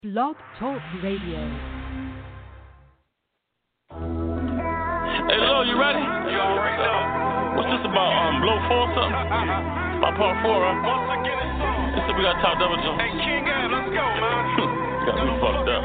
Blog Talk Radio. Hey, Lil, you ready? You already know. What's this about? Blow 4 or something? About part 4, right? Once again, it's on. This is we got top double jump. Hey, King Ab, let's go, man. Got me fucked up.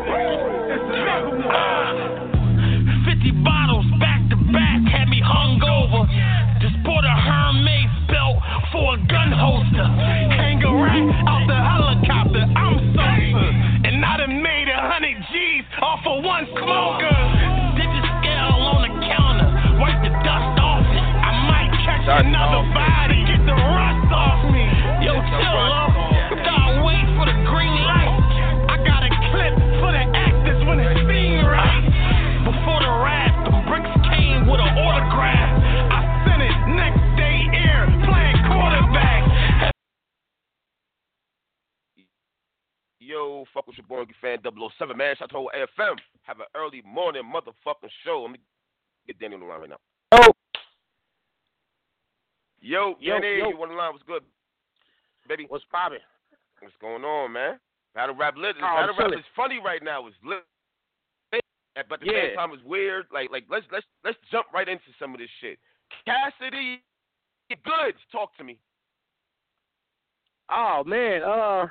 50 bottles back to back had me hungover. Just bought a Hermes belt for a gun holster. Hang a rack out the helicopter. I'm sober. And I done made 100 G's off of one smoker. On the counter, wipe the dust off it. I might catch another body, get the rust off me. Yo, chill up, gotta wait for the green light. I got a clip for the actors when it's being right. Before the rap, the bricks came with an autograph. I sent it next day air, playing quarterback. Yo, fuck with your boy, fan 007, man. Shout out to AFM. Have an early morning motherfucking show. Let me get Danny on the line right now. Yo, Danny, you on the line? What's good, baby? What's poppin'? What's going on, man? Battle rap lit. Oh, Battle rap is funny right now. It's lit, but at the same time, it's weird. Like let's jump right into some of this shit. Cassidy, Goods, talk to me. Oh man,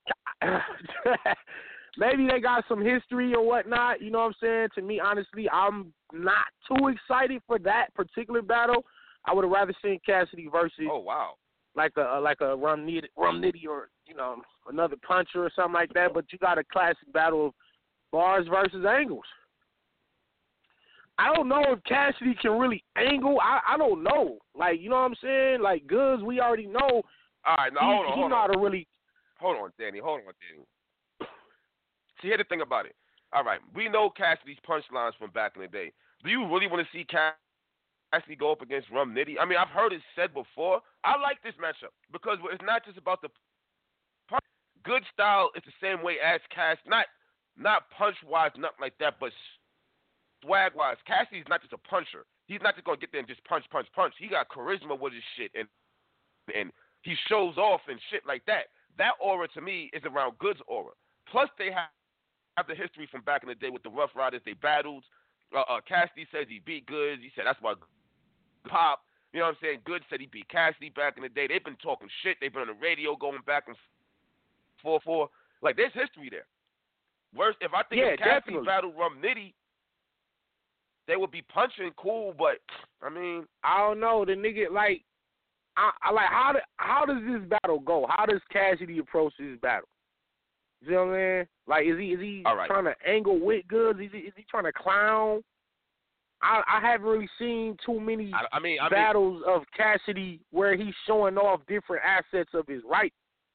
maybe they got some history or whatnot. You know what I'm saying? To me, honestly, I'm not too excited for that particular battle. I would have rather seen Cassidy versus like a Rum Nitty or another puncher or something like that. But you got a classic battle of bars versus angles. I don't know if Cassidy can really angle. I don't know. Like, you know what I'm saying? Like, Goods, we already know. All right, now hold on. Hold on, Danny. See, here's the thing about it. All right, we know Cassidy's punchlines from back in the day. Do you really want to see Cassidy go up against Rum Nitty? I mean, I've heard it said before. I like this matchup because it's not just about the punch. Good style is the same way as Cass. Not punch-wise, nothing like that, but swag-wise. Cassidy's not just a puncher. He's not just going to get there and just punch. He got charisma with his shit, and he shows off and shit like that. That aura, to me, is around Goods' aura. Plus, they have the history from back in the day with the Rough Riders. They battled. Cassidy says he beat Goods. He said that's why Pop. You know what I'm saying? Goods said he beat Cassidy back in the day. They've been talking shit. They've been on the radio going back and forth. Like, there's history there. Worse, if I think if Cassidy battled Rum Nitty, they would be punching cool, but, I mean. I don't know. The nigga, like, how does this battle go? How does Cassidy approach this battle? You know what I mean? Like, is he trying to angle with Goods? Is he trying to clown? I haven't really seen too many battles of Cassidy where he's showing off different assets of his right.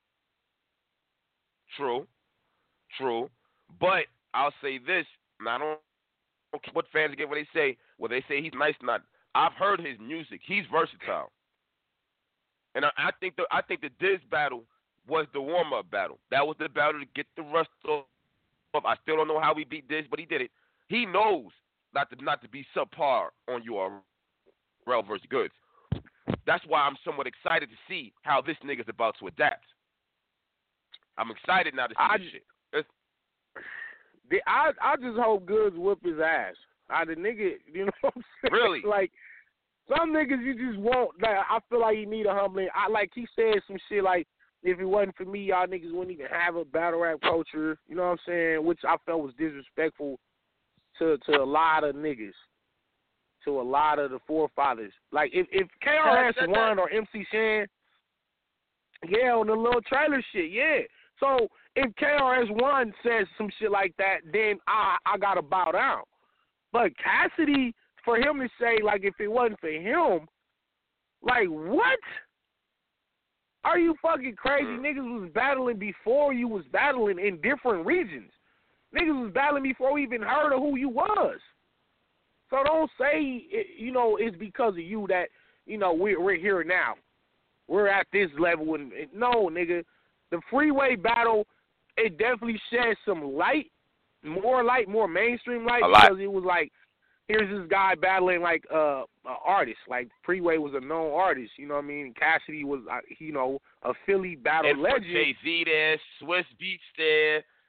True. But I'll say this, and I don't care what fans get when they say, they say he's nice. Not. I've heard his music. He's versatile. And I think the Diz battle was the warm-up battle. That was the battle to get the rust off. I still don't know how he beat Diz, but he did it. He knows not to be subpar on URL versus Goods. That's why I'm somewhat excited to see how this nigga's about to adapt. I'm excited now to see this shit. I just hope Goods whoop his ass. The nigga, you know what I'm saying? Really? Like, some niggas you just won't. Like, I feel like he need a humbling. He said some shit like, if it wasn't for me, y'all niggas wouldn't even have a battle rap culture. You know what I'm saying? Which I felt was disrespectful to a lot of niggas, to a lot of the forefathers. Like, if KRS-One or MC Shan, on the little trailer shit, So if KRS-One says some shit like that, then I gotta bow down. But Cassidy, for him to say, like, if it wasn't for him, like, what? Are you fucking crazy? Niggas was battling before you was battling in different regions. Niggas was battling before we even heard of who you was. So don't say, it's because of you that, we're here now. We're at this level. And no, nigga. The freeway battle, it definitely shed some light, more mainstream light, because it was like, here's this guy battling like an artist. Like, Freeway was a known artist, you know what I mean? Cassidy was, a Philly battle legend. Jay-Z there, Swiss Beats there.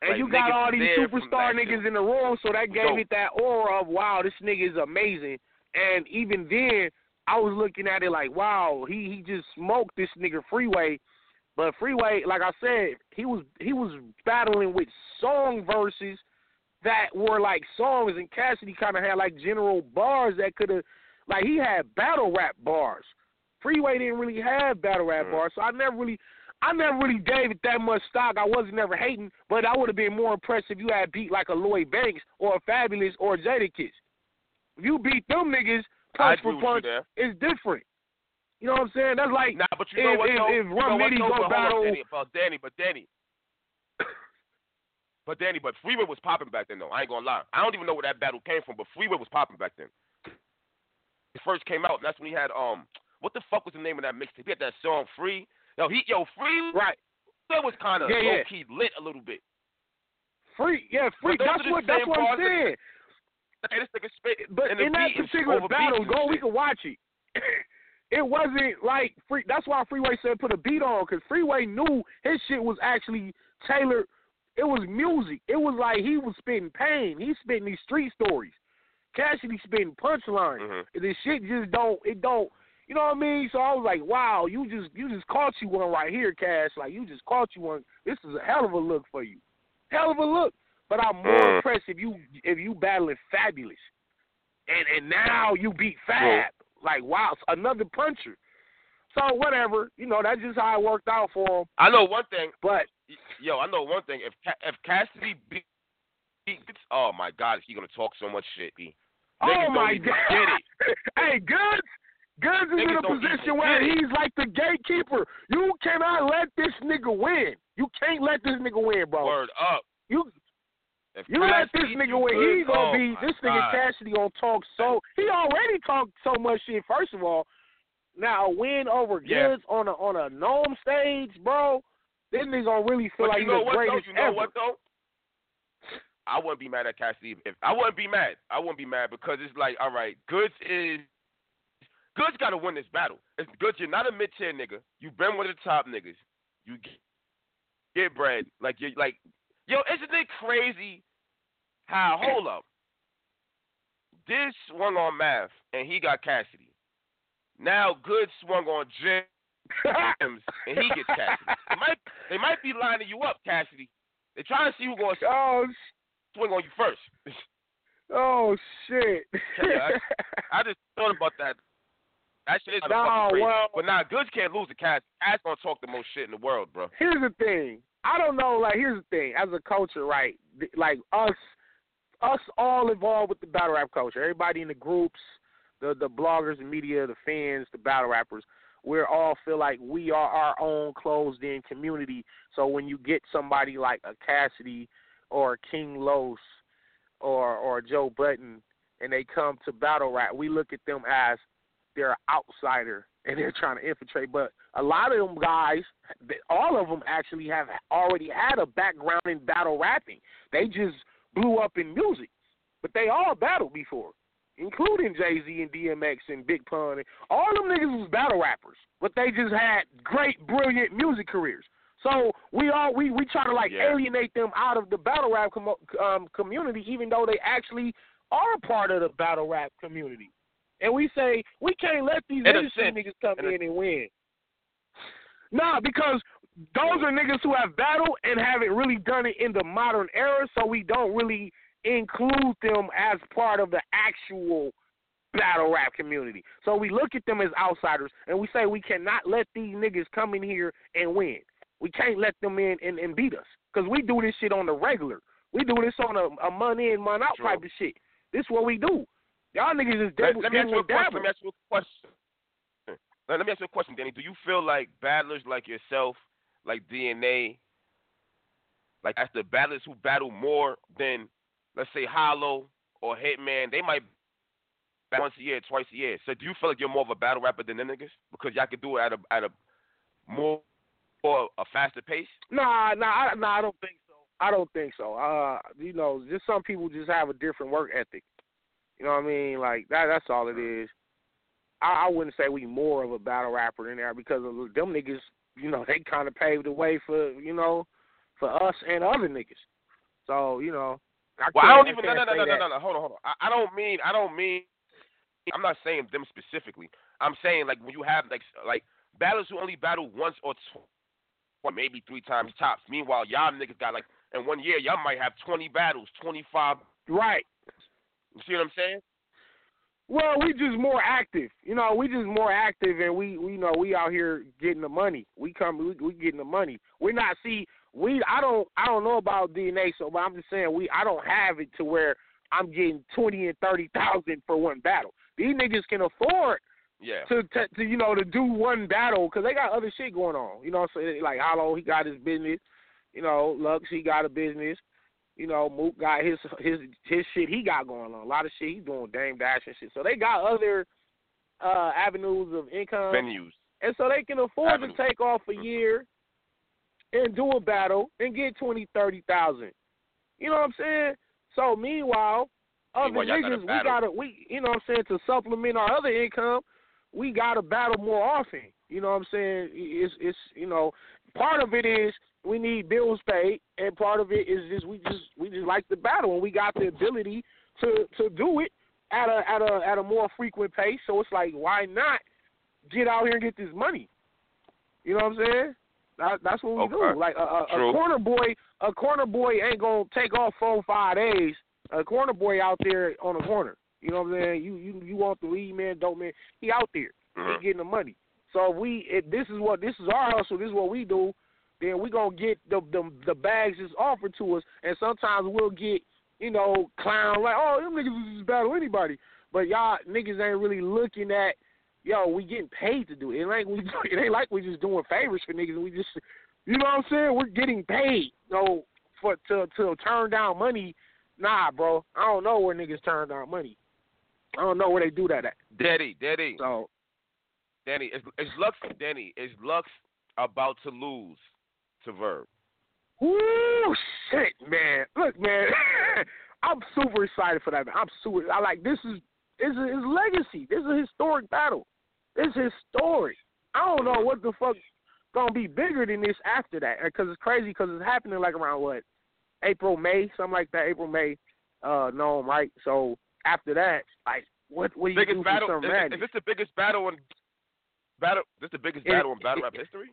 And like, you got all these superstar niggas in the room, so that gave it that aura of, wow, this nigga is amazing. And even then, I was looking at it like, wow, he just smoked this nigga Freeway. But Freeway, like I said, he was battling with song verses that were like songs, and Cassidy kind of had like general bars that could have, like he had battle rap bars. Freeway didn't really have battle rap bars, so I never really gave it that much stock. I wasn't never hating, but I would have been more impressed if you had beat like a Lloyd Banks or a Fabulous or a Jadakiss. If you beat them niggas punch for punch, it's different. You know what I'm saying? That's like but you know what, if Rum Nitty go battle. But Freeway was popping back then, though. I ain't gonna lie. I don't even know where that battle came from, but Freeway was popping back then. It first came out, and that's when he had what the fuck was the name of that mixtape? He had that song Free. Free. Right. That was kind of low key lit a little bit. Free. That's what I'm saying. But in that particular battle, we can watch it. It wasn't like Free. That's why Freeway said put a beat on, because Freeway knew his shit was actually tailored. It was music. It was like he was spitting pain. He's spitting these street stories. Cassidy spitting punchlines. Mm-hmm. This shit just don't. You know what I mean? So I was like, wow, you just caught you one right here, Cash. Like, you just caught you one. This is a hell of a look for you. Hell of a look. But I'm more impressed if you battling Fabulous. And now you beat Fab. Like, wow, another puncher. So, whatever. You know, that's just how it worked out for him. I know one thing. But, I know one thing. If Cassidy beats, oh, my God, is he going to talk so much shit, B. Oh, my God. Hey, Goods is in a position where he's like the gatekeeper. You cannot let this nigga win. You can't let this nigga win, bro. Word up. You let this nigga win. He gonna be this nigga Cassidy gonna talk so. He already talked so much shit. First of all, now a win over Goods on a Gnome stage, bro. This nigga gonna really feel like he's the greatest ever. You know what though? I wouldn't be mad at Cassidy. I wouldn't be mad because it's like, all right, Goods got to win this battle. It's Goods, you're not a mid-tier nigga. You've been one of the top niggas. You get bread. Like, isn't it crazy how, hold up, this swung on Math, and he got Cassidy. Now Goods swung on James, and he gets Cassidy. They might be lining you up, Cassidy. They're trying to see who's going to swing on you first. Oh, shit. I just thought about that. That shit is fucking crazy. But Goods can't lose to Cass. Cass gonna talk the most shit in the world, bro. Here's the thing. I don't know. Like, here's the thing. As a culture, right? Like us all involved with the battle rap culture. Everybody in the groups, the bloggers, the media, the fans, the battle rappers. We all feel like we are our own closed-in community. So when you get somebody like a Cassidy or King Los or Joe Budden, and they come to battle rap, we look at them as they're an outsider and they're trying to infiltrate. But a lot of them guys, all of them actually have already had a background in battle rapping. They just blew up in music. But they all battled before, including Jay-Z and DMX and Big Pun. And all them niggas was battle rappers, but they just had great, brilliant music careers. So we try to alienate them out of the battle rap community, even though they actually are a part of the battle rap community. And we say, we can't let these industry niggas come in and win. Nah, because those are niggas who have battled and haven't really done it in the modern era, so we don't really include them as part of the actual battle rap community. So we look at them as outsiders, and we say we cannot let these niggas come in here and win. We can't let them in and beat us, because we do this shit on the regular. We do this on a month in, month out type of shit. This is what we do. Y'all niggas is devil. Let me ask you a question, Danny. Do you feel like battlers like yourself, like DNA, like as the battlers who battle more than, let's say, Hollow or Hitman, they might battle once a year, twice a year. So do you feel like you're more of a battle rapper than them niggas because y'all can do it at a more or a faster pace? Nah, I don't think so. I don't think so. Just some people just have a different work ethic. You know what I mean? Like, that's all it is. I wouldn't say we more of a battle rapper than there because of them niggas, they kind of paved the way for us and other niggas. So you know, I don't even. No. Hold on. I don't mean. I'm not saying them specifically. I'm saying like when you have like battles who only battle once or maybe 3 times tops. Meanwhile, y'all niggas got like in 1 year y'all might have 20 battles, 25. Right. You see what I'm saying? Well, we just more active. You know, we just more active, and we we out here getting the money. We getting the money. We're not I don't know about DNA, so but I'm just saying I don't have it to where I'm getting 20 and 30,000 for one battle. These niggas can afford to do one battle because they got other shit going on. You know what I'm saying? Like Hollow, he got his business. You know, Lux, he got a business. You know, Mook got his shit he got going on. A lot of shit he's doing, Dame Dash and shit. So they got other avenues of income. Venues. And so they can afford to take off a year and do a battle and get 20, 30,000. You know what I'm saying? So meanwhile, other niggas, we you know what I'm saying, to supplement our other income, we gotta battle more often. You know what I'm saying? It's you know, part of it is we need bills paid, and part of it is just we just like to battle, and we got the ability to do it at a more frequent pace. So it's like, why not get out here and get this money? You know what I'm saying? That's what we do. Like a corner boy ain't gonna take off 4 or 5 days. A corner boy out there on the corner. You know what I'm saying? You want the lead man, dope man. He out there. He getting the money. So if this is our hustle. This is what we do. Then we gonna get the bags that's offered to us, and sometimes we'll get clown like, oh, them niggas will just battle anybody. But y'all niggas ain't really looking at, we getting paid to do it. It ain't like we just doing favors for niggas. We just, you know what I'm saying? We're getting paid, to turn down money. Nah, bro. I don't know where niggas turn down money. I don't know where they do that at. Daddy. So, Danny, is Lux about to lose to Verb? Woo, shit, man. Look, man, I'm super excited for that, man. This is his legacy. This is a historic battle. It's historic. I don't know what the fuck gonna be bigger than this after that, because it's crazy, because it's happening like around April, May, something like that. April, May, no, right? So after that, like, what do you biggest do battle, for some madness? Is this the biggest battle in battle? This the biggest battle in battle rap history?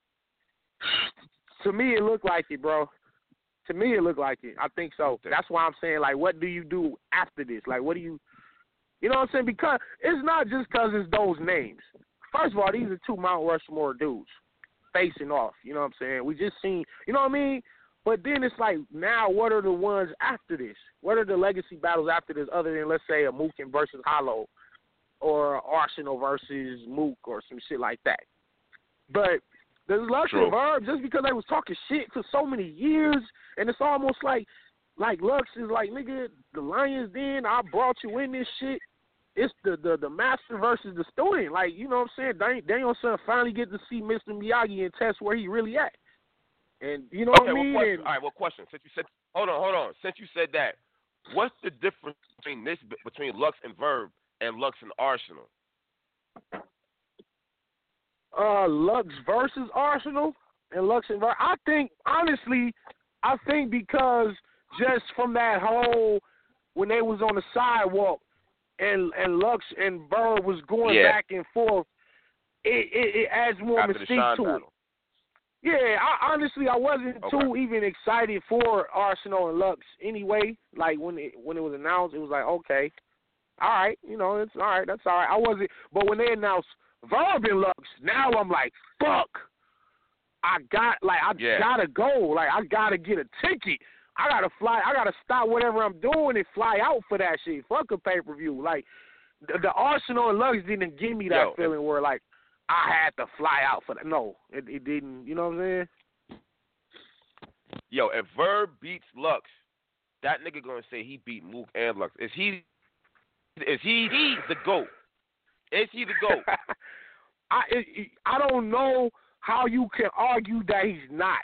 To me, it looked like it, bro. To me, it looked like it. I think so. That's why I'm saying, like, what do you do after this? Like, what do you know what I'm saying? Because it's not just because it's those names. First of all, these are 2 Mount Rushmore dudes facing off. You know what I'm saying? We just seen, you know what I mean? But then it's like, now what are the ones after this? What are the legacy battles after this other than, let's say, a Mook versus Hollow or Arsenal versus Mook or some shit like that? But the Lux and Verb, just because they was talking shit for so many years, and it's almost like Lux is like, nigga, the Lions Den, I brought you in this shit. It's the master versus the student. Like, you know what I'm saying? Daniel Son finally get to see Mr. Miyagi and test where he really at. And you know what I mean? All right, question. Since you said, hold on. Since you said that, what's the difference between Lux and Verb and Lux and Arsenal? Lux versus Arsenal and Lux and Verb. I think because just from that whole, when they was on the sidewalk and Lux and Verb was going back and forth, it adds more After mystique to it. Battle. Yeah, I wasn't too even excited for Arsenal and Lux anyway. Like when it was announced, it was like, okay, all right, it's all right, that's all right. I wasn't, but when they announced Verb and Lux, now I'm like, fuck, I gotta go. Like, I gotta get a ticket. I gotta fly. I gotta stop whatever I'm doing and fly out for that shit. Fuck a pay-per-view. Like, the Arsenal and Lux didn't give me that feeling where, like, I had to fly out for that. No, it didn't. You know what I'm saying? Yo, if Verb beats Lux, that nigga gonna say he beat Mook and Lux. Is he the GOAT? Is he the GOAT? I don't know how you can argue that he's not.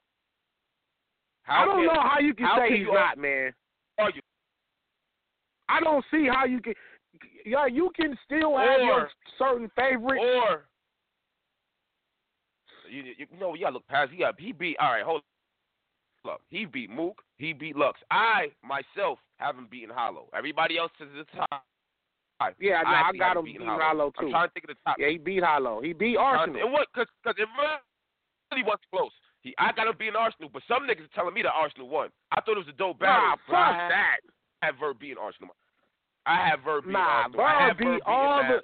I don't know how you can say he's not, man. Argue. I don't see how you can. Yeah, you can still have your certain favorite. Or you know, you gotta look past. He beat. All right, hold Lux. He beat Mook. He beat Lux. I, myself, haven't beaten Hollow. Everybody else says it's high. Yeah, no, I got him beating Hollow, too. I'm trying to think of the top. Yeah, he beat Hollow. He beat Arsenal. And what? Because it really was close. I got him beating Arsenal, but some niggas are telling me that Arsenal won. I thought it was a dope battle. Nah, fuck that. I have Verb beating Arsenal. I have Verb beating Arsenal. Verb beat all the.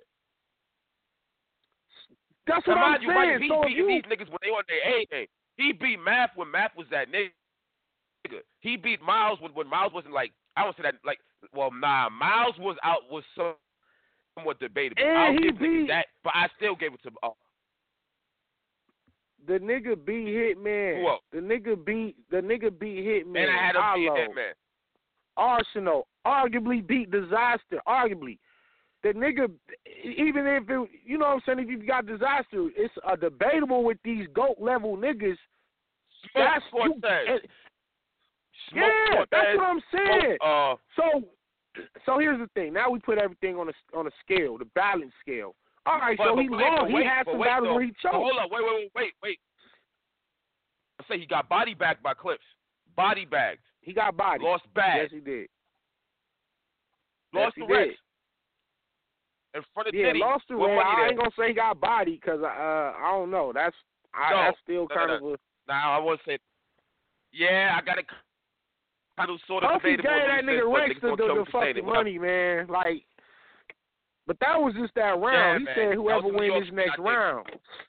That's what I'm saying. He beat these niggas when they on their A game. He beat Math when Math was that nigga. He beat Miles when Miles wasn't like, I don't say that like, well, nah, Miles was somewhat debatable. I'll give niggas that, but I still gave it to. The nigga beat Hitman. Who else? The nigga beat Hitman. And I had him beat Hitman. Arsenal arguably beat Disaster. Arguably. The nigga, even if it, you know what I'm saying, if you've got Disaster, it's debatable with these GOAT level niggas. That's what yeah, that's what I'm saying. So here's the thing. Now we put everything on a scale, the balance scale. All right, so he lost. He had some battles where he choked. Hold up, wait. I say he got body bagged by Clips. Body bagged. He got body. Lost bag. Yes, he did. Lost the rest. In front of Diddy. Lost the rest. I ain't gonna say he got body because I don't know. That's still kind of a. Now I won't say. Yeah, I got to kind of sort of debatable. Gave that nigga Rex the fucking money, man. Like. But that was just that round. Yeah, he said whoever wins this next round.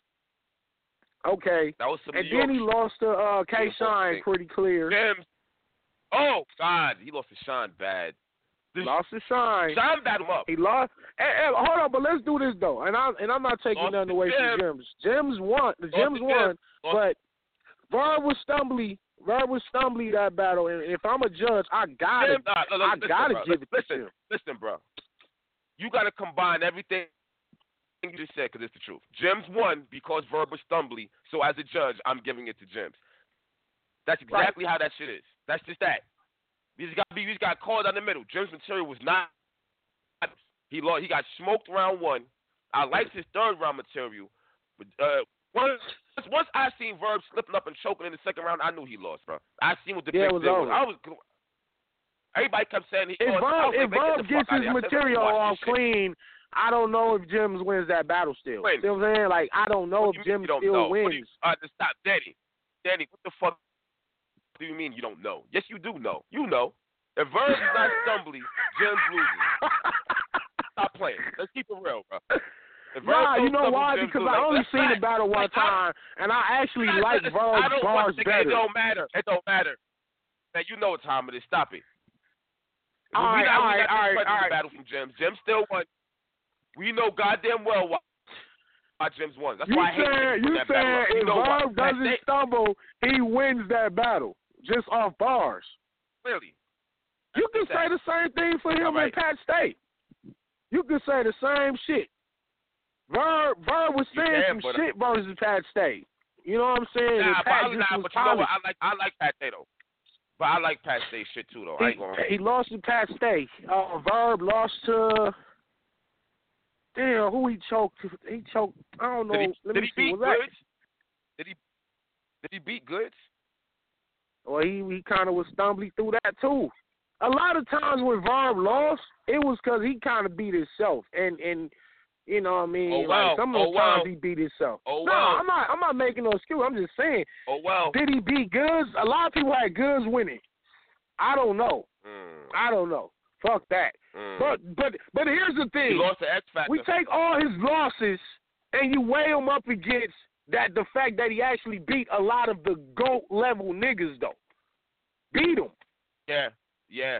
Okay. That was some and then he lost to K-Shine pretty clear. Gems. Oh, God. He lost to Shine bad. Lost to Shine. Shine battled him up. He lost. Hey, hold on, but let's do this, though. And I'm not taking nothing away from Gems. Gems won. The Gems won. But Verb was stumbly. That battle. And if I'm a judge, I got to give it to him. Listen, bro. You got to combine everything you just said because it's the truth. Gems won because Verb was stumbly, so as a judge, I'm giving it to Gems. That's exactly how that shit is. That's just that. He just got called down the middle. Gems' material was not. He got smoked round one. I liked his third round material, but once I seen Verb slipping up and choking in the second round, I knew he lost, bro. I seen what the big deal was. Everybody kept saying he lost. If Verb gets his material off clean, I don't know if Gems wins that battle still. You know what I'm saying? Like, I don't know if Gems still wins. Stop, Danny, what the fuck do you mean you don't know? Yes, you do know. You know. If Verb is not stumbly, Gems loses. Stop playing. Let's keep it real, bro. Nah, you know why? Because I only seen the battle one time, and I actually like Verb's bars better. It don't matter. Man, you know what time it is. Stop it. All right. Battle from Gems. Gems still won. We know goddamn well why Gems won. That's why I hate you that saying battle. If Verb doesn't stumble, he wins that battle just off bars. Clearly. You can say the same thing for him and Pat State. You can say the same shit. Verb was saying some shit versus Pat State. You know what I'm saying? But you know what? I like Pat State though. But I like Pat State shit too though. He lost to Pat State. Verb lost to. Damn, who he choked? He choked. I don't know. Did he beat Goods? Did he beat Goods? Well, he kind of was stumbling through that too. A lot of times when Verb lost, it was because he kind of beat himself, and you know what I mean. Like some of the times he beat himself. I'm not making no excuse. I'm just saying. Did he beat Goods? A lot of people had Goods winning. I don't know. I don't know. Fuck that. But here's the thing. He lost to X Factor. We take all his losses and you weigh them up against the fact that he actually beat a lot of the GOAT level niggas though. Beat them. Yeah.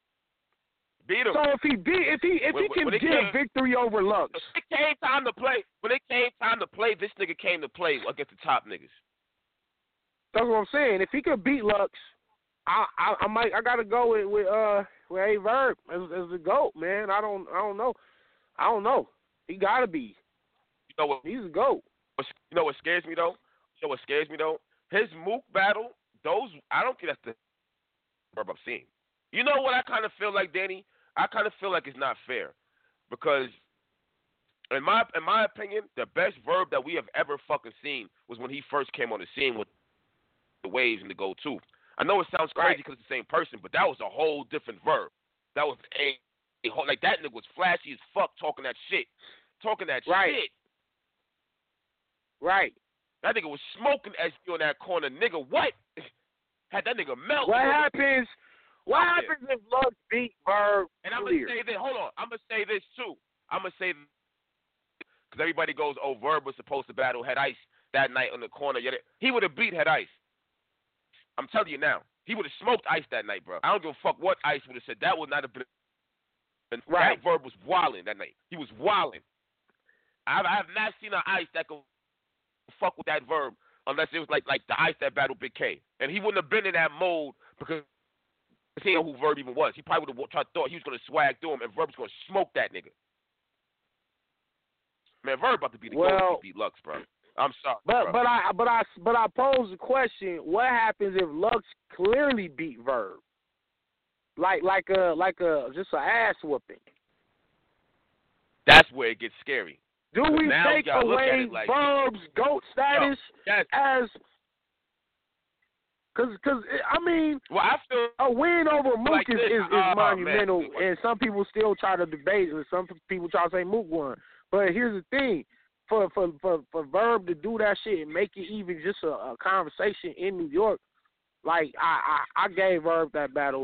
Beat him. So if he can get victory over Lux. When it came time to play, this nigga came to play against the top niggas. That's what I'm saying. If he could beat Lux, I gotta go with A Verb as the GOAT, man. I don't know. He gotta be. You know what? He's a GOAT. You know what scares me though? His Mook battle, I don't think that's the Verb I'm seeing. You know what I kind of feel like, Danny? I kind of feel like it's not fair because, in my opinion, the best Verb that we have ever fucking seen was when he first came on the scene with the Waves and the Go-To. I know it sounds crazy Right. because it's the same person, but that was a whole different Verb. That was a whole, like, that nigga was flashy as fuck talking that shit. Right. Shit. Right. That nigga was smoking SB on that corner. Nigga, what? Had that nigga melt. What happens if Lux beat Verb And I'm clear? going to say this. Hold on. I'm going to say this, too. I'm going to say, because everybody goes, oh, Verb was supposed to battle Head Ice that night on the corner. He would have beat Head Ice. I'm telling you now. He would have smoked Ice that night, bro. I don't give a fuck what Ice would have said. That would not have been. Right. That Verb was wilding that night. He was wilding. I have not seen an Ice that could fuck with that Verb unless it was like the Ice that battled Big K. And he wouldn't have been in that mode because he didn't know who Verb even was. He probably would have thought he was going to swag through him and Verb was going to smoke that nigga. Man, Verb about to be the GOAT if he beat Lux, bro. I'm sorry. But I pose the question: what happens if Lux clearly beat Verb? Like a just an ass whooping. That's where it gets scary. Do we now take y'all look at away it like, Verb's GOAT status yes. as? Cause I mean, well, I feel a win over Mook like is monumental, man. and some people still try to debate, and some people try to say Mook won. But here's the thing: for Verb to do that shit and make it even just a conversation in New York, like I gave Verb that battle.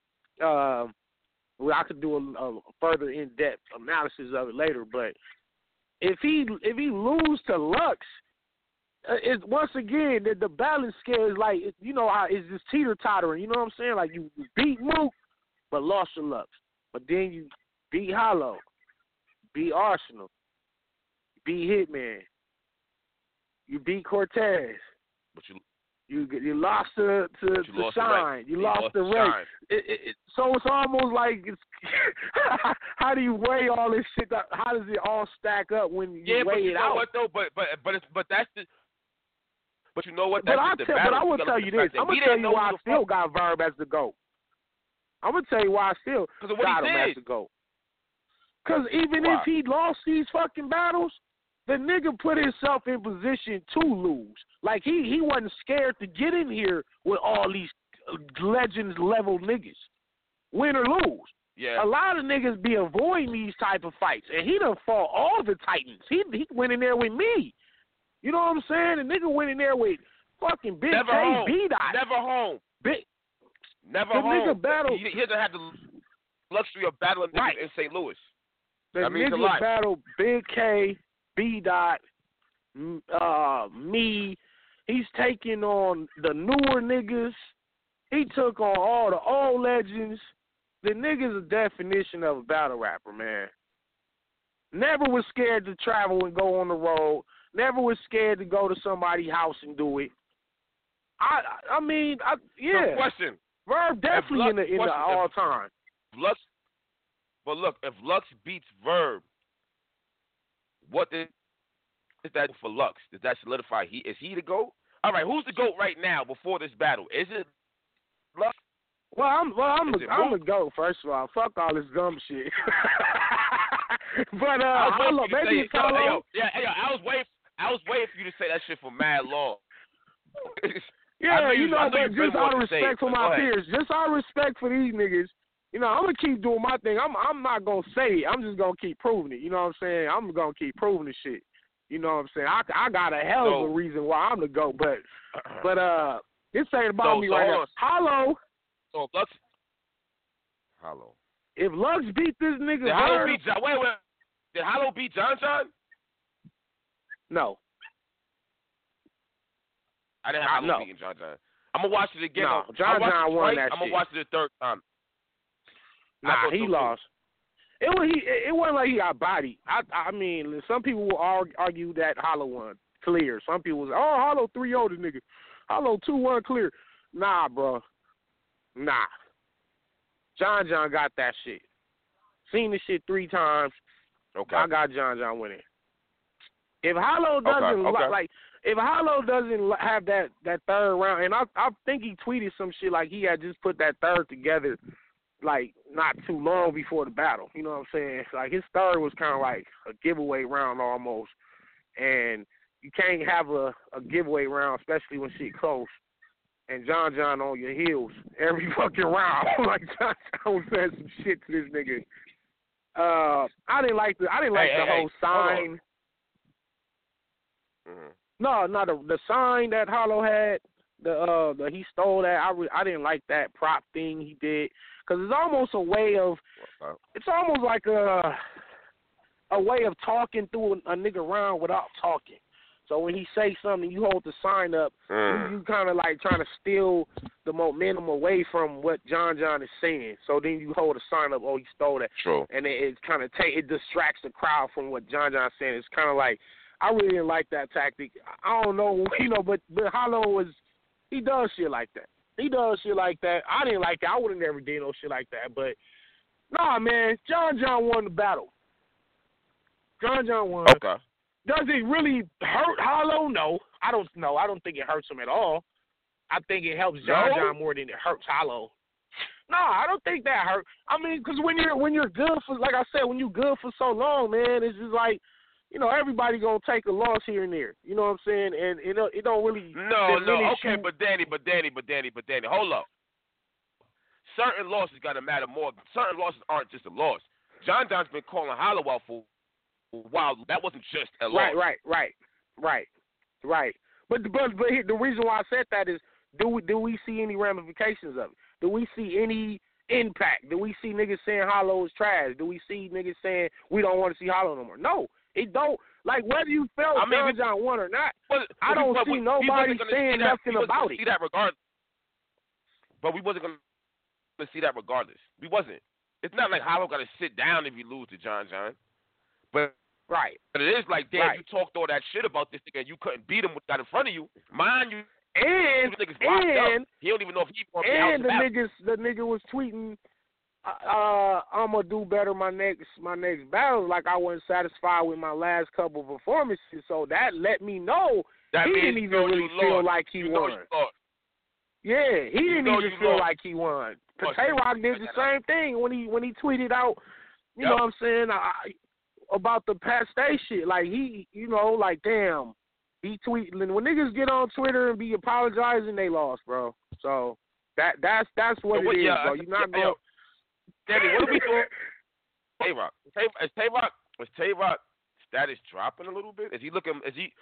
Well, I could do a further in-depth analysis of it later, but if he lose to Lux, it's once again the balance scale is like, you know, it's just teeter-tottering. You know what I'm saying? Like, you beat Mook, but lost to Lux. But then you beat Hollow, beat Arsenal, beat Hitman, you beat Cortez. But you lost to Shine. You lost to Ray. So it's almost like how do you weigh all this shit up? How does it all stack up when you weigh it out? What though? But that's the. But you know what? But I will tell you this. I'm gonna tell you why I still got Verb as the GOAT. I'm gonna tell you why I still got him as the GOAT. Because even if he lost these fucking battles, the nigga put himself in position to lose. Like, he wasn't scared to get in here with all these legends level niggas, win or lose. Yeah. A lot of niggas be avoiding these type of fights, and he done fought all the Titans. He went in there with me. You know what I'm saying? The nigga went in there with fucking Big K, B-Dot. Never home. Never the home. Nigga battled. He hasn't had the luxury of battling niggas in St. Louis. The nigga battled Big K, B-Dot, me. He's taking on the newer niggas. He took on all the old legends. The nigga's a definition of a battle rapper, man. Never was scared to travel and go on the road. Never was scared to go to somebody's house and do it. I mean, yeah. No question. Verb definitely in the all time. But look, if Lux beats Verb, what is that for Lux? Does that solidify is he the GOAT? All right, who's the GOAT right now before this battle? Is it Lux? Well, I'm the GOAT, first of all. Fuck all this dumb shit. But Hollow, maybe it's Hollow. I was waiting for you to say that shit for mad long. Yeah, but just out of respect for my peers, just out of respect for these niggas, I'm gonna keep doing my thing. I'm not gonna say it. I'm just gonna keep proving it. You know what I'm saying? I'm gonna keep proving the shit. You know what I'm saying? I got a hell of a reason why I'm the GOAT, but this ain't about me right now. Hollow. So Lux. Hollow. If Lux beat this nigga, did Hollow beat John? Wait. Did Hollow beat John? No. I didn't have Hollow beating John. I'm gonna watch it again. No, John won that shit. I'm gonna watch it the third time. Nah, he lost. It wasn't like he got bodied. I mean, some people will argue that Hollow won clear. Some people was Hollow 3-0 the nigga. Hollow 2-1 clear. Nah, bro. Nah. John got that shit. Seen the shit 3 times. Okay. I got John winning. If Hollow doesn't if Hollow doesn't have that third round, and I think he tweeted some shit like he had just put that third together, like not too long before the battle. You know what I'm saying? Like his third was kind of like a giveaway round almost, and you can't have a giveaway round, especially when shit close. and John on your heels every fucking round. Like John was saying some shit to this nigga. I didn't like the whole sign. Mm-hmm. No, the sign that Hollow had. The he stole that. I didn't like that prop thing he did, because it's almost a way of. It's almost like a way of talking through a nigga around without talking. So when he say something, you hold the sign up. You kind of like trying to steal the momentum away from what John is saying. So then you hold the sign up. Oh, he stole that. True. And it kind of it distracts the crowd from what John saying. It's kind of like, I really didn't like that tactic. I don't know, but Hollow he does shit like that. He does shit like that. I didn't like it. I would have never did no shit like that. But nah, man, John won the battle. John won. Okay. Does it really hurt Hollow? No, I don't know. I don't think it hurts him at all. I think it helps John more than it hurts Hollow. No, I don't think that hurt. I mean, because when you're good for, like I said, when you're good for so long, man, it's just like, everybody gonna take a loss here and there. You know what I'm saying? And it don't really. No. Okay, but Danny, hold up. Certain losses gotta matter more. Certain losses aren't just a loss. John's been calling Hollow out for. Wow, that wasn't just a loss. Right. But the reason why I said that is, do we see any ramifications of it? Do we see any impact? Do we see niggas saying Hollow is trash? Do we see niggas saying we don't want to see Hollow no more? No, it don't. Like, whether you felt John won or not, I don't see nobody saying nothing about it. See that regardless. But we wasn't going to see that regardless. We wasn't. It's not like Hollow got to sit down if you lose to John. But right. But it is like, damn, you talked all that shit about this nigga and you couldn't beat him with that in front of you. Mind you, and he don't even know if he won't be out. And the nigga was tweeting, I'm gonna do better my next battle. Like, I wasn't satisfied with my last couple of performances, so that let me know that he didn't even really feel like he won. Yeah, he didn't even feel like he won. Tay-Rock did the same thing when he tweeted out, you know what I'm saying, about the Pat Stay shit. Like, he, like, damn, he tweeted. When niggas get on Twitter and be apologizing, they lost, bro. So that's what it is, bro. You're not going. Danny, what are we doing? Tay-Rock. Is Tay-Rock status dropping a little bit? Is he looking? Is he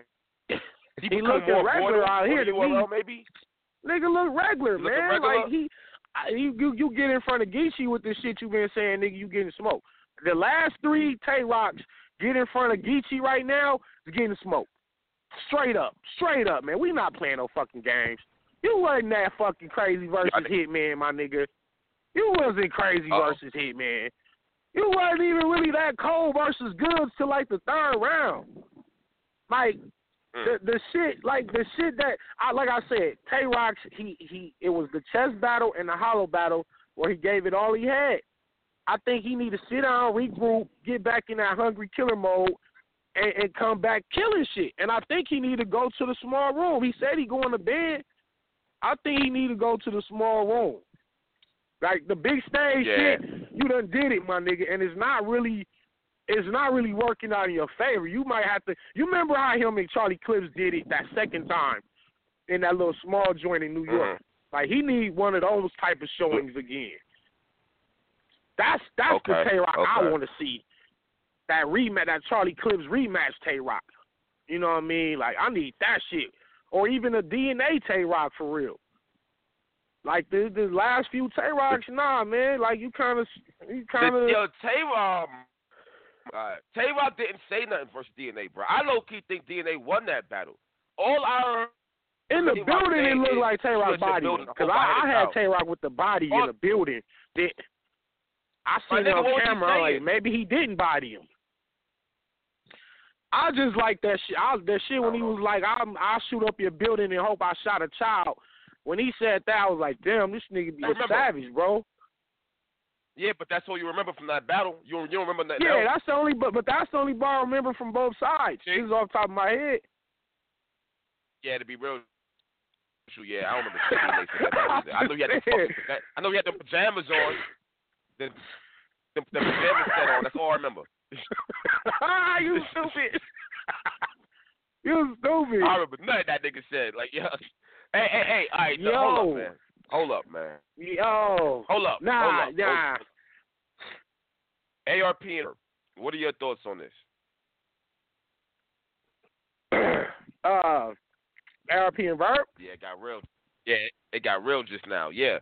looking more regular out here to me? Maybe. Nigga look regular, man. Regular? Like you get in front of Geechee with this shit you been saying, nigga. You getting smoked. The last 3 Tay-Rocks get in front of Geechee right now is getting smoked. Straight up, man. We not playing no fucking games. You wasn't that fucking Crazy versus Hitman, my nigga. You wasn't Crazy versus Hitman. You wasn't even really that Cold versus Goods till like the 3rd round. Like the shit that like I said, Tay-Rocks, it was the chess battle and the Hollow battle where he gave it all he had. I think he need to sit down, regroup, get back in that hungry killer mode, and come back killing shit. And I think he need to go to the small room. He said he going to bed. I think he need to go to the small room. Like, the big stage shit, you done did it, my nigga, and it's not really working out in your favor. You might have to. You remember how him and Charlie Clips did it that second time in that little small joint in New York? Like, he need one of those type of showings again. That's the Tay-Rock I want to see. That rematch, that Charlie Clips rematch Tay-Rock. You know what I mean? Like, I need that shit. Or even a DNA Tay-Rock for real. Like, the last few Tay-Rocks, nah, man. Like, you kind of. Yo, Tay-Rock didn't say nothing versus DNA, bro. I low-key think DNA won that battle. All I in the building, it looked like Tay-Rock body him. Because I had Tay-Rock with the body in the building. I seen it on camera. Like, maybe he didn't body him. I just like that shit. That shit when he was like, I'll shoot up your building and hope I shot a child. When he said that, I was like, damn, this nigga be a savage, bro. Yeah, but that's all you remember from that battle. You don't remember that. Yeah, that's the only. But that's the only bar I remember from both sides. This is off the top of my head. Yeah, to be real. Yeah, I don't remember. I know you had the pajamas on. The pajamas set on. That's all I remember. You stupid. You stupid. I remember nothing that nigga said. Like, yeah, Hey, all right, Yo. Hold up, man. Yo. Hold up. Nah. ARP and what are your thoughts on this? ARP and Verb? Yeah, it got real. Yeah, it got real just now. Yeah.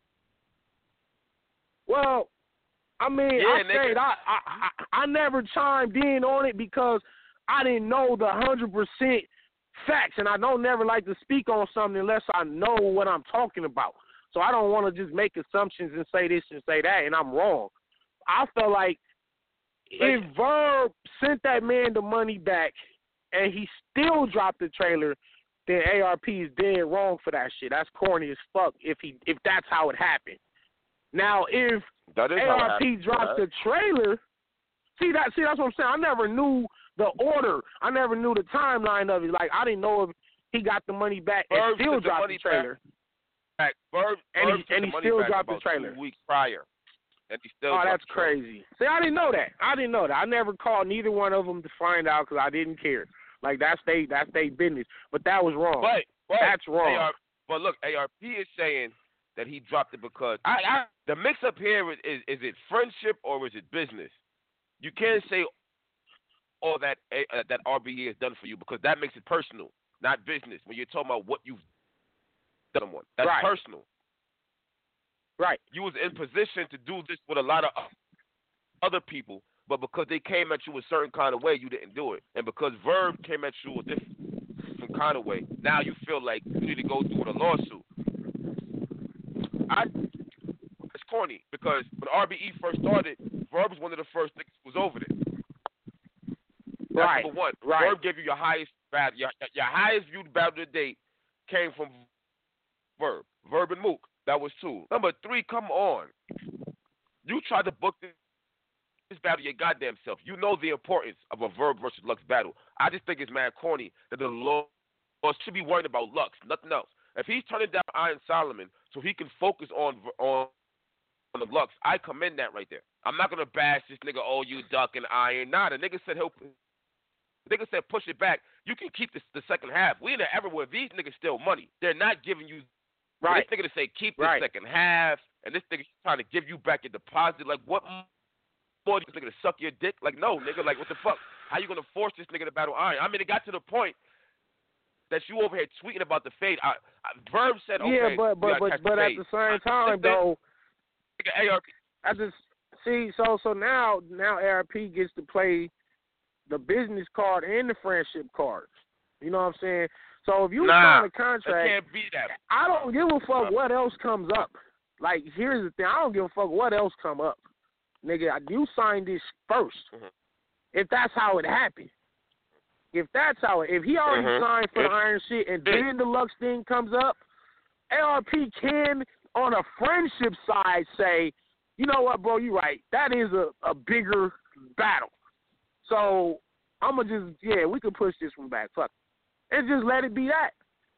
Well, I mean, Yeah, I never chimed in on it because I didn't know the 100% facts, and I don't never like to speak on something unless I know what I'm talking about. So I don't want to just make assumptions and say this and say that, and I'm wrong. I feel like if Verb sent that man the money back and he still dropped the trailer, then ARP is dead wrong for that shit. That's corny as fuck if that's how it happened. Now, if ARP dropped the trailer, see that's what I'm saying. I never knew the order. I never knew the timeline of it. Like, I didn't know if he got the money back and still dropped the trailer. Verb and he still dropped the trailer 2 weeks prior. And he still that's crazy. See, I didn't know that. I never called neither one of them to find out because I didn't care. Like, that's they business. But that was wrong. But that's wrong. But look, ARP is saying that he dropped it because the mix-up here is it friendship or is it business? You can't say all that RBE has done for you because that makes it personal, not business. When you're talking about what you've done, that's personal. Right. You was in position to do this with a lot of other people, but because they came at you a certain kind of way, you didn't do it. And because Verb came at you a different kind of way, now you feel like you need to go through with a lawsuit. It's corny because when RBE first started, Verb was one of the first niggas who was over there. That's number one. Right. Verb gave you your highest battle, your highest viewed battle to date came from Verb and Mook. That was 2. Number 3, come on. You tried to book this battle your goddamn self. You know the importance of a Verb versus Lux battle. I just think it's mad corny that the law should be worried about Lux, nothing else. If he's turning down Iron Solomon so he can focus on the Lux, I commend that right there. I'm not gonna bash this nigga. Oh, you duck and Iron. Nah, the nigga said push it back. You can keep the second half. We in the era where these niggas steal money. They're not giving you. Right. This nigga to say keep the second half, and this nigga trying to give you back your deposit. Like, what more? This nigga to suck your dick? Like, no, nigga. Like, what the fuck? How you gonna force this nigga to battle Iron? I mean, it got to the point that you over here tweeting about the fade. Verb said, okay, yeah, but at the same time though, ARP. I just see so now ARP gets to play the business card and the friendship cards. You know what I'm saying? So if you sign a contract, can't be that. I don't give a fuck what else comes up. Like, here's the thing. I don't give a fuck what else come up. Nigga, you signed this first. Mm-hmm. If that's how it happened. If he already signed for the Iron shit and then the Lux thing comes up, ARP can, on a friendship side, say, you know what, bro, you right. That is a bigger battle. So I'm going to just, we can push this one back. Fuck. And just let it be that.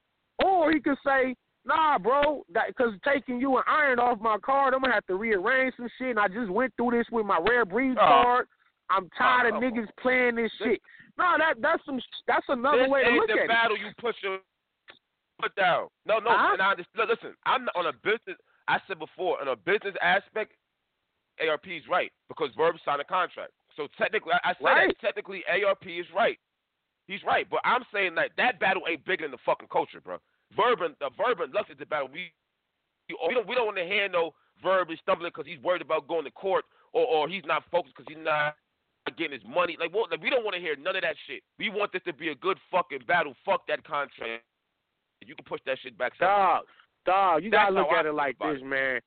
Or he could say, nah, bro, because taking you an Iron off my card, I'm going to have to rearrange some shit, and I just went through this with my Rare Breed card. I'm tired of niggas playing this shit. No, that's another way to look at it. This ain't the battle you put your foot down. No, and I understand. Listen, I'm not on a business, I said before, on a business aspect, ARP's right, because Verb signed a contract. So technically, I said that technically ARP is right. He's right, but I'm saying that battle ain't bigger than the fucking culture, bro. Verb and Lux is the battle. We don't want to hear no Verb is stumbling because he's worried about going to court or he's not focused because he's not getting his money. Like we don't want to hear none of that shit. We want this to be a good fucking battle. Fuck that contract. You can push that shit back. Dog, you gotta look at it like this, man.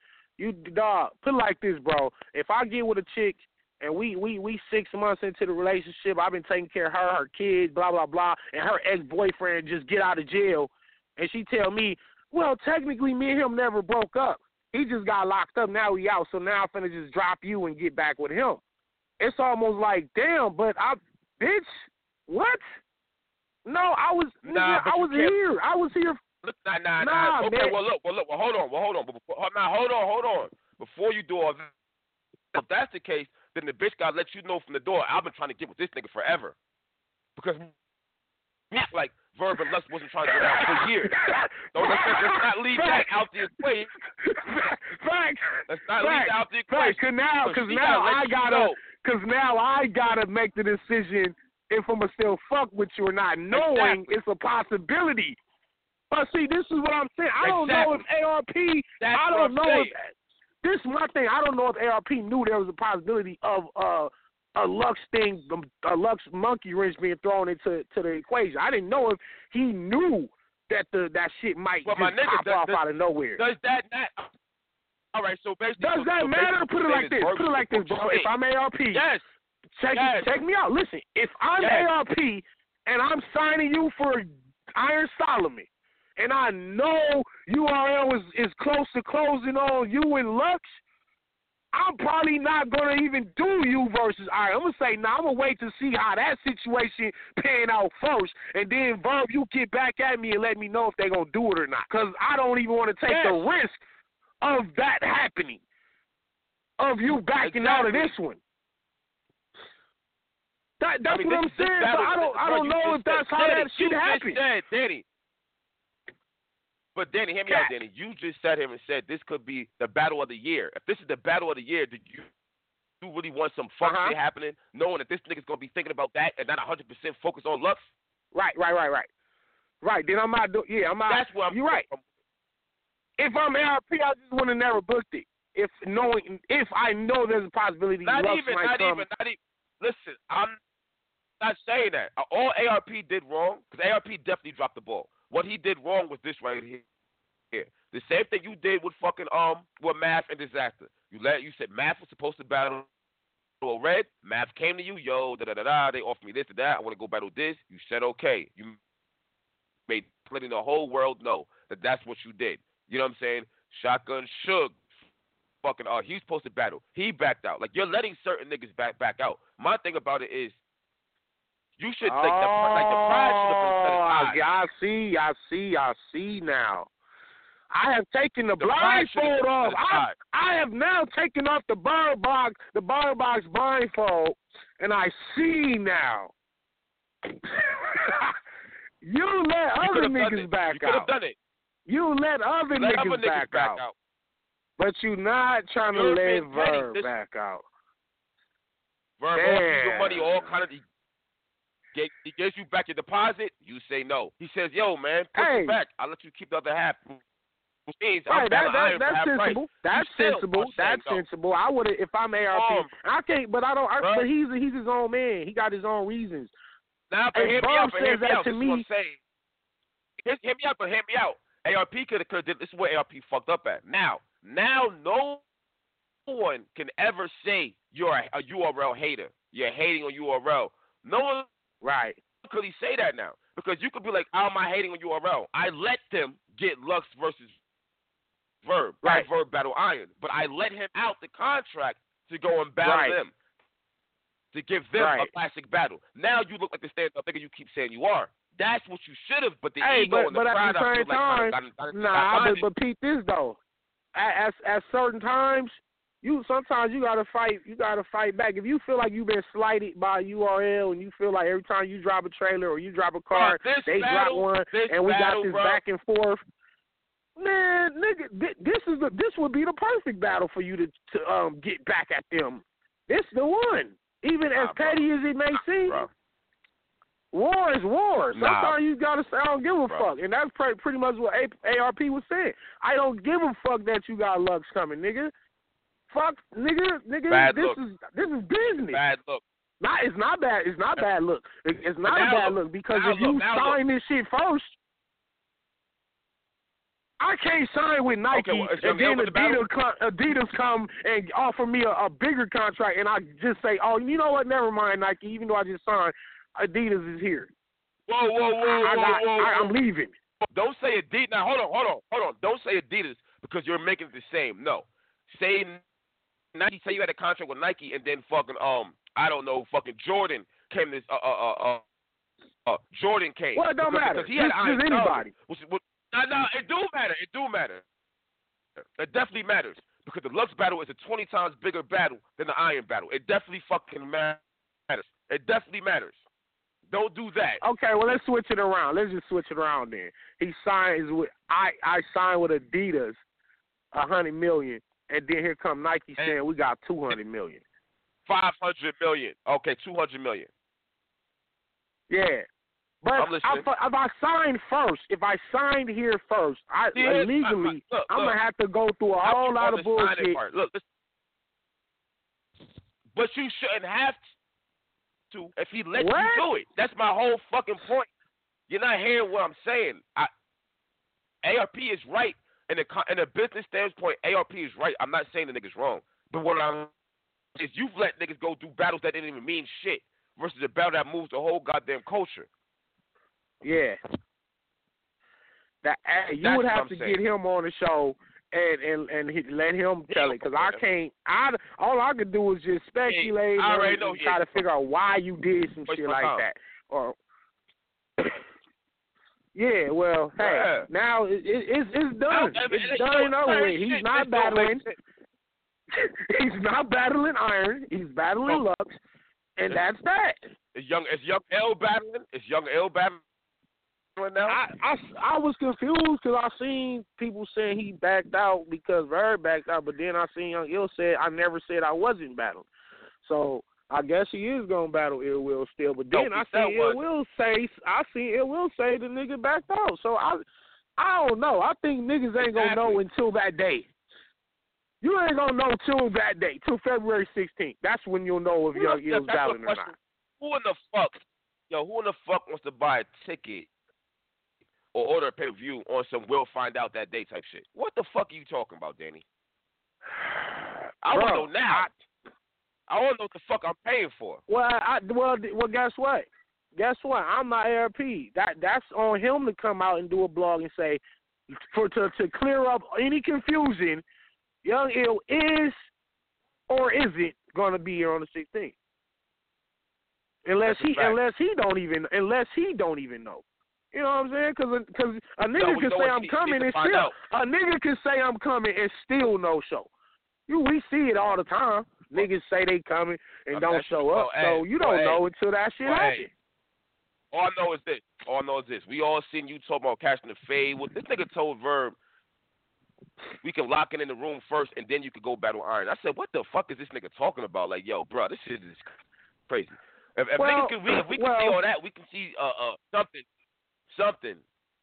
Put it like this, bro. If I get with a chick and we 6 months into the relationship, I've been taking care of her kids, blah, blah, blah, and her ex-boyfriend just get out of jail, and she tell me, well, technically me and him never broke up. He just got locked up. Now he out, so now I'm finna just drop you and get back with him. It's almost like, damn, but bitch, what? No, I was here. I was here. Nah. Okay, man. Well, hold on. Hold on. Before you do all that, if that's the case, then the bitch gotta let you know from the door, I've been trying to get with this nigga forever. Because, like, Verb and Lux wasn't trying to go down for years. So let's not leave that out the equation. Facts. Let's not leave that out the equation. Because now I gotta make the decision if I'm gonna still fuck with you or not, knowing it's a possibility. But see, this is what I'm saying. I don't know if ARP. I don't know if this is my thing. I don't know if ARP knew there was a possibility of a Lux thing, a Lux monkey wrench being thrown into the equation. I didn't know if he knew that that shit might just pop off out of nowhere. Does that not? All right, so basically, does that matter? Put it like this. Put it like this, bro. If I'm ARP, check me out. Listen, if I'm ARP and I'm signing you for Iron Solomon, and I know URL is close to closing on you and Lux, I'm probably not going to even do you versus Iron. I'm going to say, I'm going to wait to see how that situation pan out first, and then, Verb, you get back at me and let me know if they're going to do it or not, because I don't even want to take the risk of that happening, of you backing out of this one. That's what I'm saying, but I don't know if that's how that shit happened. But Danny, hear me out, Danny. You just sat here and said this could be the battle of the year. If this is the battle of the year, do you really want some fuck shit happening, knowing that this nigga's gonna be thinking about that and not 100% focused on Lux? Right. Then I'm not. I'm not. That's what you're right. If I'm ARP, I just would have never booked it. If I know there's a possibility Lux might come. Listen, I'm not saying that. All ARP did wrong, because ARP definitely dropped the ball. What he did wrong was this right here. The same thing you did with fucking with Math and Disaster. You said Math was supposed to battle Red. Math came to you, they offered me this or that. I want to go battle this. You said okay. You made letting the whole world know that that's what you did. You know what I'm saying? Shotgun Suge, fucking he was supposed to battle. He backed out. Like, you're letting certain niggas back out. My thing about it is, you should the pride should have been set aside. I see now. I have taken the blindfold off. I have now taken off the Bird Box blindfold, and I see now. You let other niggas back out. You could have done it. You let other niggas back out. But you not trying to let Verb back out. Verb offers you money, all kind of. He gives you back your deposit. You say no. He says, "Yo, man, put it back. I'll let you keep the other half." Right, that's sensible. That's sensible. That's sensible. I would have, if I'm ARP. I can't, but I don't. But he's his own man. He got his own reasons. Now, but hear me out. Hear me out. This is what I'm saying. Hear me out, but hear me out. ARP could have did. This is where ARP fucked up at. Now, no one can ever say you're a URL hater. You're hating on URL. No one. Right. Could he say that now? Because you could be like, how am I hating on URL? I let them get Lux versus Verb. Right. Verb battle Iron. But I let him out the contract to go and battle them. To give them a classic battle. Now you look like the stand-up nigga you keep saying you are. That's what you should have, but the ego and the pride at the same time, but Pete, this though. At certain times, sometimes you gotta fight. You gotta fight back. If you feel like you've been slighted by URL, and you feel like every time you drop a trailer or you drop a card, they drop one, and we got this back and forth. Man, nigga, this would be the perfect battle for you to get back at them. This the one. Even as petty as it may seem, war is war. Sometimes you gotta say, I don't give a fuck, and that's pretty much what ARP was saying. I don't give a fuck that you got Lux coming, nigga. Fuck, nigga. This is business. Bad look. It's not bad. It's not bad look. It's not a bad look because if you sign this shit first, I can't sign with Nike and then Adidas come and offer me a bigger contract, and I just say, oh, you know what? Never mind, Nike. Even though I just signed, Adidas is here. Whoa. I'm leaving. Don't say Adidas. Now, hold on. Don't say Adidas because you're making it the same. No. Say Nike. Say you had a contract with Nike, and then fucking I don't know, fucking Jordan came. Jordan came. Well, it don't matter. He had anybody. No, it do matter. It definitely matters because the Lux battle is a 20 times bigger battle than the Iron battle. It definitely fucking matters. It definitely matters. Don't do that. Okay, well, let's switch it around. Let's just switch it around then. He signs with I signed with Adidas, $100 million, and then here come Nike saying we got $200 million. $500 million. Okay, $200 million. Yeah. But if I signed here first, illegally, I'm going to have to go through a whole lot of bullshit. Look, but you shouldn't have to if he lets you do it. That's my whole fucking point. You're not hearing what I'm saying. ARP is right. In a business standpoint, ARP is right. I'm not saying the nigga's wrong. But what I'm is you've let niggas go through battles that didn't even mean shit versus a battle that moves the whole goddamn culture. Yeah. You would have to get him on the show and let him tell it, because I can't. All I could do is just speculate and try to figure out why you did some shit like that. Or yeah, well, hey, now it's done. It's done and over with. He's not battling. He's not battling Iron. He's battling Lux, and that's that. Is Young L battling? Is Young L battling now? I was confused because I seen people saying he backed out because Verb backed out, but then I seen Young Ill say I never said I wasn't battling. So I guess he is gonna battle Ill Will still. But then I see Ill Will say the nigga backed out. So I don't know. I think niggas ain't gonna know until that day. You ain't gonna know till that day, till February 16th. That's when you'll know if Young Ill's battling or not. Who in the fuck wants to buy a ticket or order a pay-per-view on some we'll find out that day type shit? What the fuck are you talking about, Danny? I want to know now. I want to know what the fuck I'm paying for. Well, guess what? I'm not ARP. That's on him to come out and do a blog and say, to clear up any confusion, Young Ill is or isn't going to be here on the 16th. Unless he don't even know. You know what I'm saying? Because a nigga can say I'm coming and still no show. We see it all the time. Niggas say they coming and don't show up. So you don't know until that shit happens. All I know is this. We all seen you talking about catching the fade. Well, this nigga told Verb we can lock it in the room first and then you could go battle Iron. I said, what the fuck is this nigga talking about? Like, yo, bro, this shit is crazy. If we can see all that, we can see something.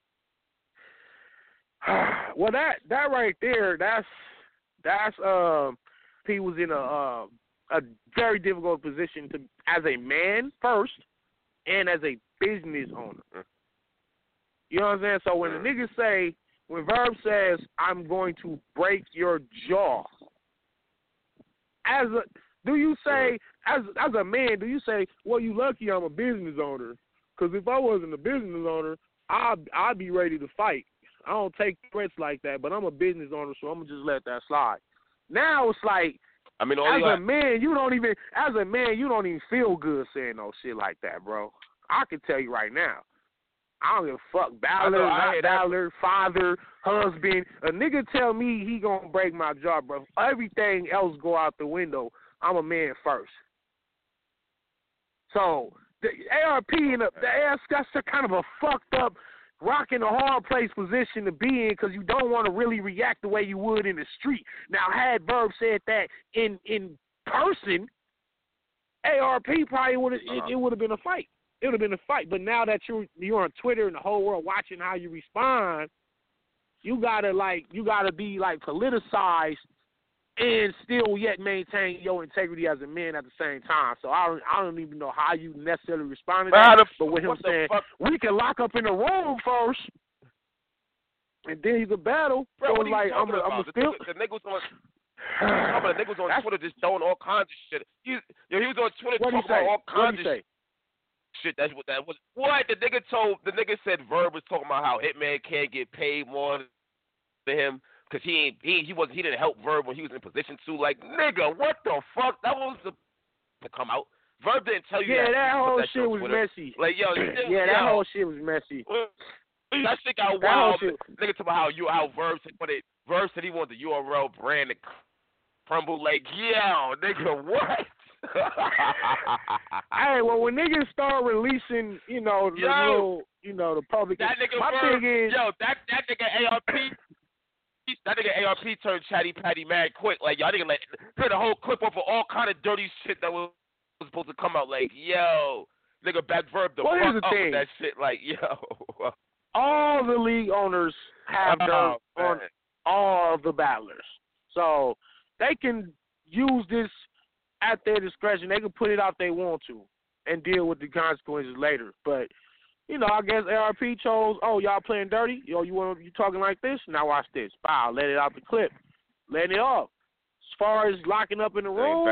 Well, that right there, that's he was in a very difficult position to as a man first and as a business owner. You know what I'm saying? So when the niggas say, when Verb says, I'm going to break your jaw, as a man, do you say, well, you lucky I'm a business owner? Because if I wasn't a business owner, I'd be ready to fight. I don't take threats like that, but I'm a business owner, so I'm going to just let that slide. Now it's like, as a man, you don't even feel good saying no shit like that, bro. I can tell you right now. I don't give a fuck. Battler, not battler, father, husband. A nigga tell me he gonna break my jaw, bro. Everything else go out the window. I'm a man first. So the ARP that's a kind of a fucked up, rocking a hard place position to be in because you don't want to really react the way you would in the street. Now, had Verb said that in person, ARP probably would have it would have been a fight. It would have been a fight. But now that you're on Twitter and the whole world watching how you respond, you gotta be politicized and still yet maintain your integrity as a man at the same time. So I don't even know how you necessarily respond to that. But with him saying we can lock up in the room first, and then he's a battle. Bro, so it's like I'm still. The nigga was on Twitter just throwing all kinds of shit. He was on Twitter talking about all kinds of shit. That's what that was. What the nigga said Verb was talking about how Hitman can't get paid more than him. Because he didn't help Verb when he was in position to. Like, nigga, what the fuck? That was to come out. Verb didn't tell you that. Yeah, that whole shit was messy. Like, yo, that whole shit was messy. That shit got wild. Nigga talking about how Verb said he wanted the URL brand to crumble. Like, yo, nigga, what? Hey, well, when niggas start releasing, the little, the public. That nigga my thing is, that nigga ARP. That nigga ARP turned Chatty Patty mad quick. Like, y'all nigga heard the whole clip over all kind of dirty shit that was supposed to come out. Like, yo, nigga back verb the fuck up with that shit. Like, yo. All the league owners have dirt on all the battlers. So they can use this at their discretion. They can put it out they want to and deal with the consequences later. But, I guess ARP chose, y'all playing dirty? You talking like this? Now watch this. Bow, let it out the clip. Let it off. As far as locking up in the room,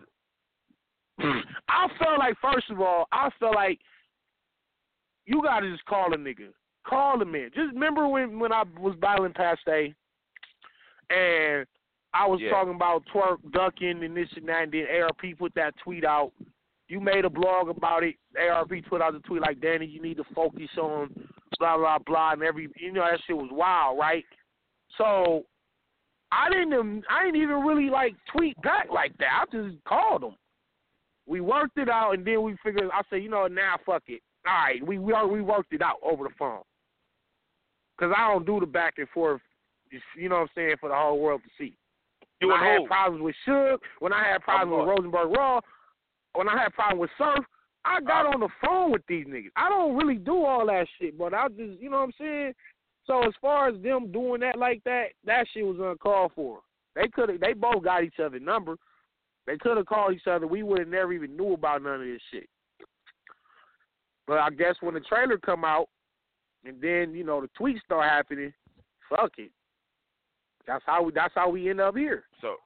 I felt like, first of all, you got to just call a nigga. Call him in. Just remember when I was battling Paste and I was talking about twerk ducking and this and that, and then ARP put that tweet out. You made a blog about it. ARP put out the tweet like, Danny, you need to focus on blah, blah, blah, and that shit was wild, right? So I didn't even really, tweet back like that. I just called him. We worked it out, and then we figured, I said, now fuck it. All right, we worked it out over the phone. Because I don't do the back and forth, for the whole world to see. When I had problems with Suge, when I had problems with Rosenberg Raw, when I had problems with Surf, I got on the phone with these niggas. I don't really do all that shit, but I just, you know what I'm saying? So as far as them doing that like that, that shit was uncalled for. They both got each other's number. They could have called each other. We would have never even knew about none of this shit. But I guess when the trailer come out, and then, the tweets start happening, fuck it. That's how we end up here.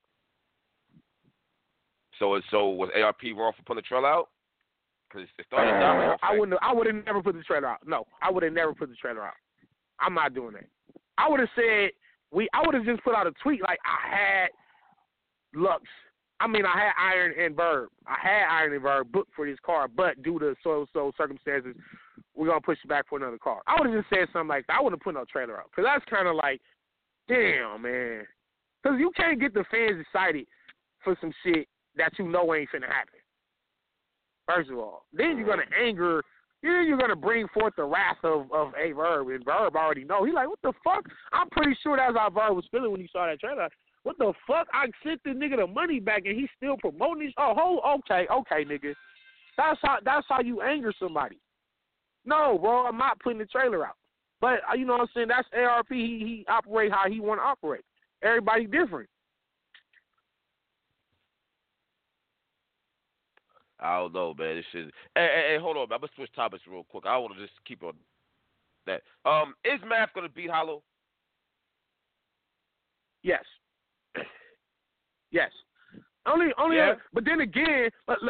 So was ARP wrong for putting the trailer out? Because it started down. I would have never put the trailer out. No, I would have never put the trailer out. I'm not doing that. I would have said I would have just put out a tweet like I had Lux. I had Iron and Verb. I had Iron and Verb booked for this car, but due to so circumstances, we're gonna push it back for another car. I would have just said something like that. I wouldn't have put no trailer out because that's kind of like, damn, man. Because you can't get the fans excited for some shit that ain't finna happen. First of all, then you're gonna anger. Then you're gonna bring forth the wrath of a Verb, and Verb already know. He's like, what the fuck? I'm pretty sure that's how Verb was feeling when he saw that trailer. What the fuck? I sent the nigga the money back, and he's still promoting this. Okay, nigga. That's how you anger somebody. No, bro, I'm not putting the trailer out. But you know what I'm saying? That's ARP. He operate how he want to operate. Everybody different. I don't know, man. This shit. Hey, hold on, man. I'm gonna switch topics real quick. I want to just keep on that. Is Math gonna beat Hollow? Yes. Yes. Only. Yeah. But then again,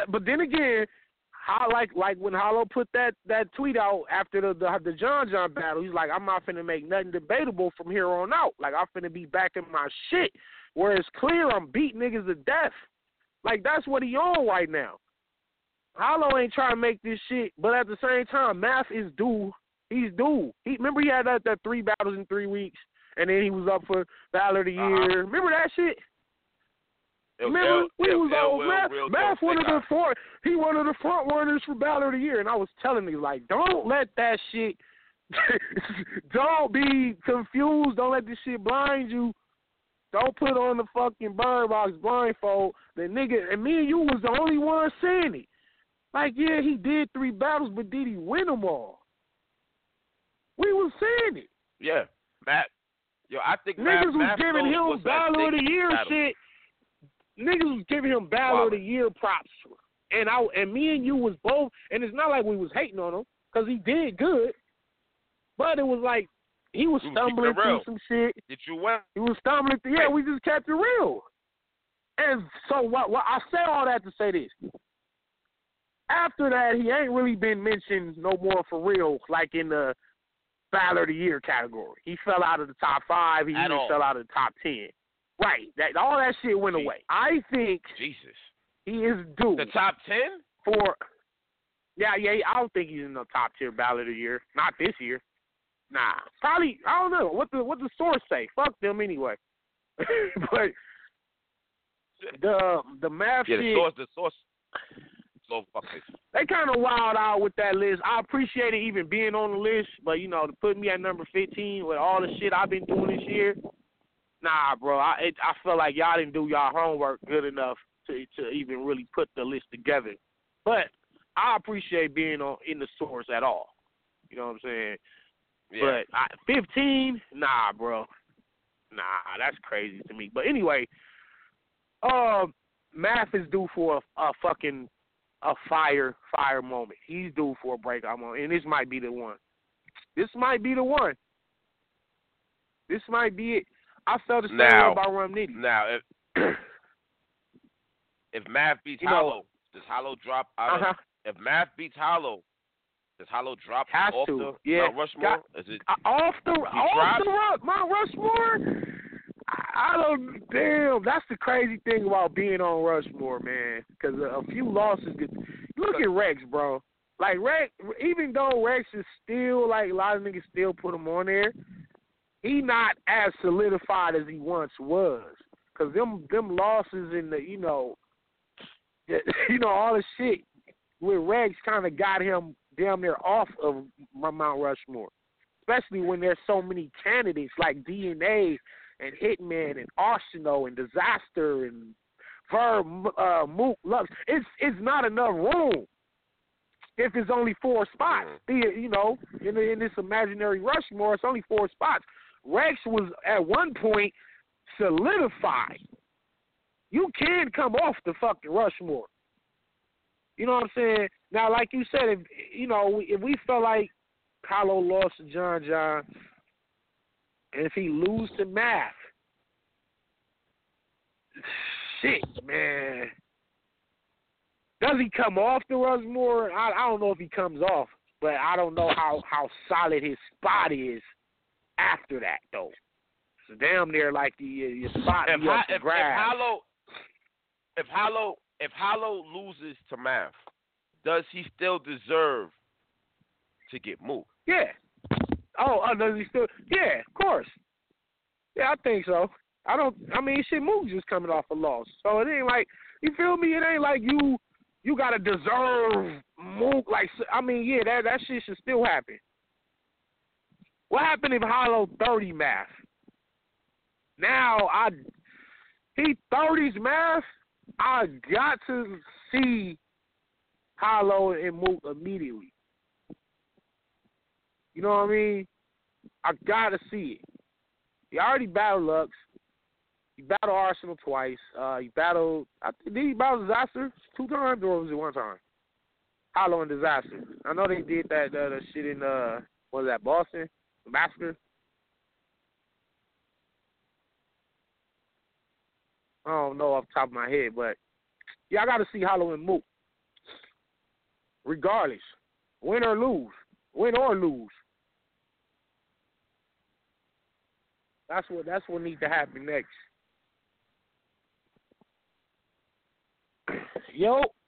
how like when Hollow put that tweet out after the John battle, he's like, I'm not finna make nothing debatable from here on out. Like, I'm finna be back in my shit where it's clear I'm beating niggas to death. Like, that's what he on right now. Hollow ain't trying to make this shit, but at the same time, Math is due. He's due. Remember he had that 3 battles in 3 weeks, and then he was up for Battle of the Year. Remember that shit? Remember, Math one of the front runners for Battle of the Year, and I was telling you, like, don't let that shit, don't be confused, don't let this shit blind you. Don't put on the fucking Bird Box blindfold. The nigga, and me and you was the only one saying it. Like, yeah, he did 3 battles, but did he win them all? We was saying it. Yeah, Matt. Yo, I think niggas was giving him Battle of the Year shit. Niggas was giving him Battle of the Year props, and me and you was both. And it's not like we was hating on him because he did good, but it was like he was stumbling through some shit. Did you win? He was stumbling through. Yeah, we just kept it real. And so what I said all that to say this. After that, he ain't really been mentioned no more for real, like in the Battle of the Year category. He fell out of the top 5. He even fell out of the top 10. Right. All that shit went away. I think Jesus. He is due. The top 10? Yeah, I don't think he's in the top 10 Battle of the Year. Not this year. Nah. Probably, I don't know. What the source say? Fuck them anyway. But the Math shit. The source. all over the place. They kind of wild out with that list. I appreciate it even being on the list, but, you know, to put me at number 15 with all the shit I've been doing this year, nah, bro. I feel like y'all didn't do y'all homework good enough to even really put the list together. But I appreciate being in the source at all. You know what I'm saying? Yeah. But 15, nah, bro. Nah, that's crazy to me. But anyway, Math is due for a fucking fire moment. He's due for a breakout moment, and this might be the one. This might be the one. This might be it. I felt the same way about Rum Nitty. Now, if Math beats Hollow, does Hollow drop out of, if Math beats Hollow, does Hollow drop off the Mount Rushmore? Is it off the Mount Rushmore? I don't. Damn, that's the crazy thing about being on Rushmore, man. Because a few losses. Look at Rex, bro. Like Rex, even though Rex is still like a lot of niggas still put him on there, he not as solidified as he once was. Cause them losses in the all the shit with Rex kind of got him damn near off of Mount Rushmore, especially when there's so many candidates like DNA and Hitman and Arsenal and Disaster and Verb, Mook, Lux. It's not enough room if it's only 4 spots. In this imaginary Rushmore, it's only 4 spots. Rex was at one point solidified. You can come off the fucking Rushmore. You know what I'm saying? Now, like you said, if we felt like Hollow lost to John, and if he lose to Math, shit, man. Does he come off the Rushmore? I don't know if he comes off, but I don't know how solid his spot is after that, though. It's damn near like your spot. If Hollow loses to Math, does he still deserve to get moved? Yeah. Does he still? Yeah, of course. Yeah, I think so. Shit, Mook's just coming off a loss, so it ain't like, you feel me? It ain't like you gotta deserve Mook. Like, that shit should still happen. What happened if Hollow 30 Math? Now he 30s Math. I got to see Hollow and Mook immediately. You know what I mean? I got to see it. He already battled Lux. He battled Arsenal twice. Did he battle Disaster 2 times, or was it 1 time? Hollow and Disaster. I know they did that shit in, what was that, Boston? The Massacre? I don't know off the top of my head, but yeah, I got to see Hollow and Mook. Regardless, win or lose. That's what needs to happen next. Yo,